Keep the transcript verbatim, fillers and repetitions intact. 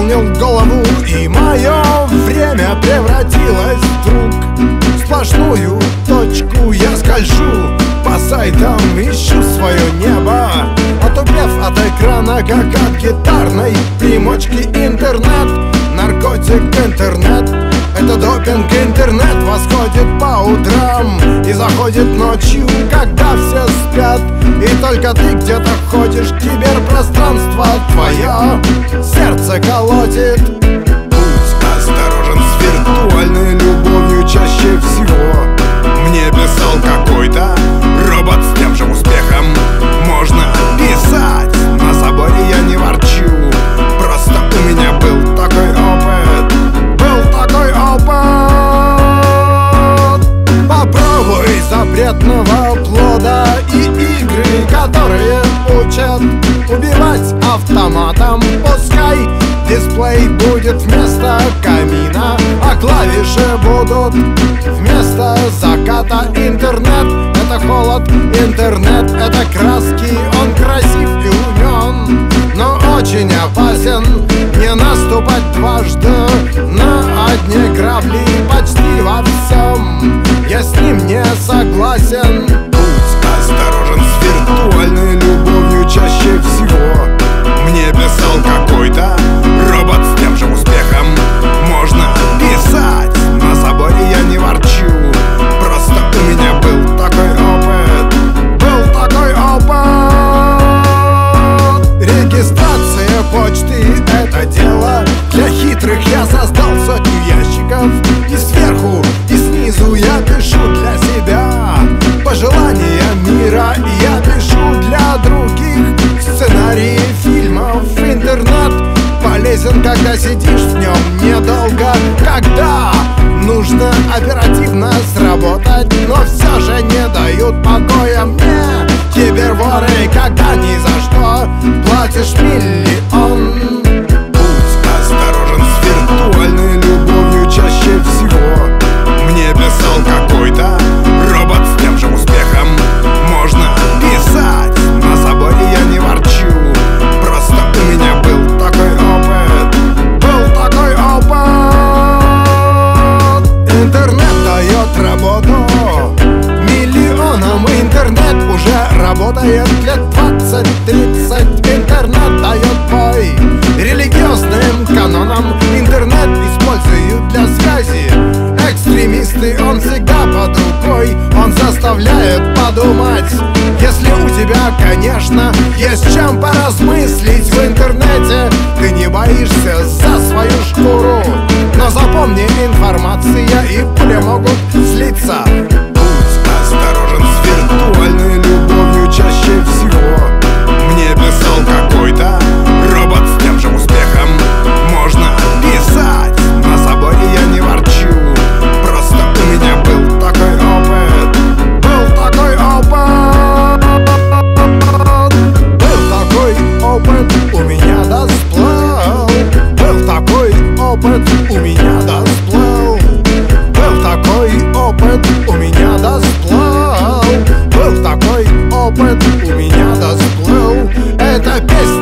наполнил голову, и мое время превратилось вдруг в сплошную точку. Я скольжу по сайтам, ищу свое небо, отупев от экрана, как от гитарной примочки. Интернет, наркотик, интернет — это допинг. Интернет восходит по утрам и заходит ночью, когда все спят, и только ты где-то ходишь. Киберпространство твое сердце колотит. Будь осторожен с виртуальной любовью. Чаще всего мне писал какой-то робот с тем же успехом. Можно писать на заборе, я не ворчу, просто у меня был такой опыт. Был такой опыт. Попробуй запретного плода и игры, которые учат убивать автоматом. Пускай дисплей будет вместо камина, а клавиши будут вместо заката. Интернет — это холод, интернет — это краски. Он красив и умен, но очень опасен. Не наступать дважды на одни грабли почти во всем. Я с ним не согласен. Будь осторожен с виртуальной любовью. Чаще всего мне писал какой-то робот с тем же успехом. Можно писать на заборе, я не ворчу, просто у меня был такой опыт. Был такой опыт. Регистрация почты — это дело для хитрых. Я создал сотню ящиков, и сверху, и снизу я пишу для себя пожелания мира. И я пишу для других сценарии фильмов. Интернет полезен, когда сидишь в нем недолго, когда нужно оперативно сработать, но все же не дают покоя мне киберворы, когда ни за что платишь миллион. Будь осторожен с виртуальной любовью. Чаще всего мне писал какой-то робот с тем же успехом. Можно писать на заборе, я не ворчу, просто у меня был такой опыт. Был такой опыт. Интернет дает работу миллионам. Интернет уже работает лет двадцать-тридцать. Интернет дает бой религиозным канонам. Интернет используют для связи экстремисты. Он всегда под рукой, он заставляет подумать. Если у тебя, конечно, есть чем поразмыслить в интернете, ты не боишься за свою шкуру. Но запомни, информация и пуля могут слиться. Будь осторожен с виртуальной любовью. Чаще всего мне писал какой-то робот с тем же успехом. Можно писать на заборе, я не ворчу, просто у меня был такой опыт. Был такой опыт. Был такой опыт, у меня досплыл. Был такой опыт, у меня досплыл. Был такой опыт, у меня досплыл. Был такой опыт, у меня досплыл. Это песня